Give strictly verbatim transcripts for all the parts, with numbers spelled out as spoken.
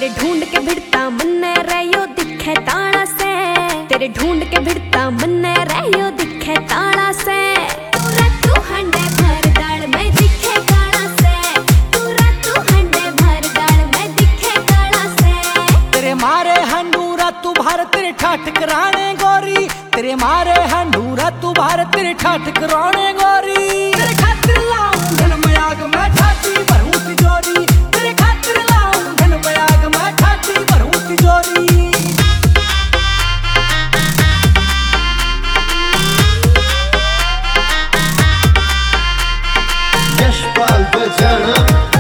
ढूंढ के भिड़ता मन्ने रहियो दिखे ताड़ा से, तेरे ढूंढ के भिड़ता मन्ने रहियो दिखे ताड़ा से। तू रातू हंडे भर दाल में दिखे काला से, तू रातू हंडे भर दाल में दिखे काला से। तेरे मारे हंडूरा तू भर तेरे ठाठ कराने गोरी, तेरे मारे हंडूरा तू भर तेरे ठाठ कराने गोरी। तेरे खातिर लाऊं धन मयाग मैं ठाठी भरूं तिजोरी, तेरे खातिर लाऊं धन मयाग मैं ठाठी भरूं तिजोरी। यशपाल बजाना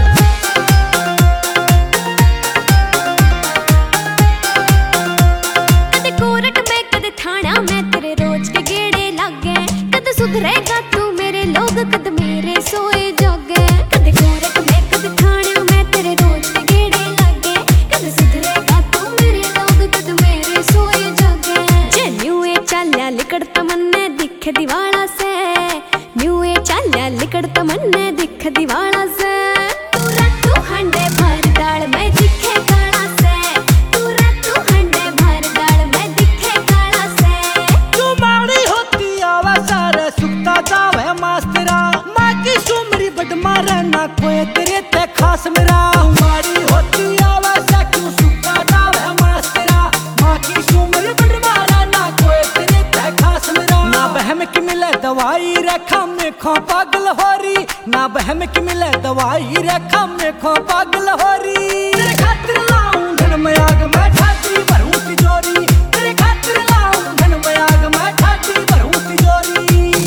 कदे कोरट में कदे थाना में तेरे रोज के गेड़े लागे, कदे सुधरेगा तू मेरे लोग कद मेरे सोए जागे। कदे कोरट में कदे थाना में तेरे रोज के गेड़े लागे, कदे सुधरेगा तू मेरे लोग कद मेरे सोए जागे। जे न्यूए चाल्या लिकड़ता मन्ने दिखे दीवाला से, न्यूए चाल्या लिकड़ता मन्ने दिखे दीवाला से। तू रातू हंडे भर दाल में दिखे काला से, तू रातू हंडे भर दाल में दिखे काला से। तू माड़ी होती आवा सारे सुखता जावे मास्तरा, माँ की सुमरी बड़ मारे ना कोई तेरे ते खास मेरा। माड़ी होती आवा सा क्यों सुखता जावे मास्तरा, माँ की सुमरी बड़ मारे ना कोई तेरे ते खास मेरा। ना बहम की मिले दवाई रेखा में खो पागल हो रही, ना बहम की मिले दवाई रेखा में खो पागल हो रही। तेरे खातिर लाऊं धन मयाग मैं ठाठी भरूं तिजोरी, तेरे खातिर लाऊं धन मयाग मैं ठाठी भरूं तिजोरी।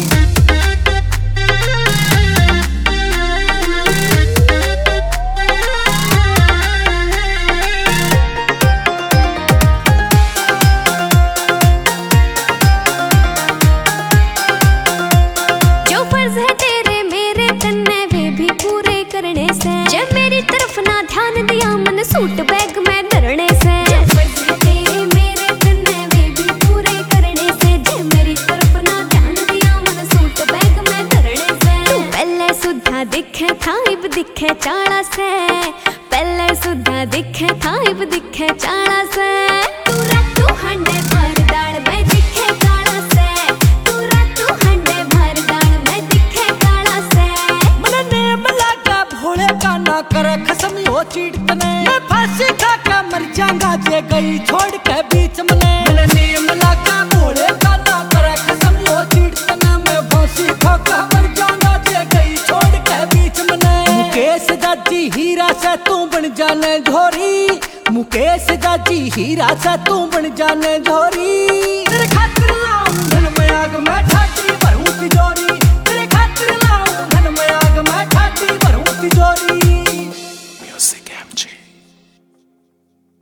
जो फर्ज है तेरे मेरे तन्ने वे भी पूरे करने से, जब मेरी तरफ ना ध्यान दिया मन सूट बैग में धरने से। जो फर्ज है तेरे मेरे तन्ने वे भी पूरे करने से, जब मेरी तरफ ना ध्यान दिया मन सूट बैग में धरने से। तू पहले सुधा दिखे थाइब दिखे चाड़ा से, पहले सुधा दिखे थाइब दिखे चाड़ा से। तू रातू हंडे भर दाल में दिखे काला से, तू रातू हंडे भर दाल में दिखे काला से। मन नेम लागा भोले का ना करे खसम हो चीटतने, मैं फांसी खा के मर जाऊंगा जे गई छोड़ के बीच मने। मन नेम लागा भोले का ना करे खसम हो चीटतने, मैं फांसी खा के मर जाऊंगा जे गई छोड़ के बीच मने। मुकेश दादी हीरा से तू बन जाने झोरी, मुकेश दादी हीरा से तू बन जाने झोरी। तेरे खातिर लाऊं धन मयाग मैं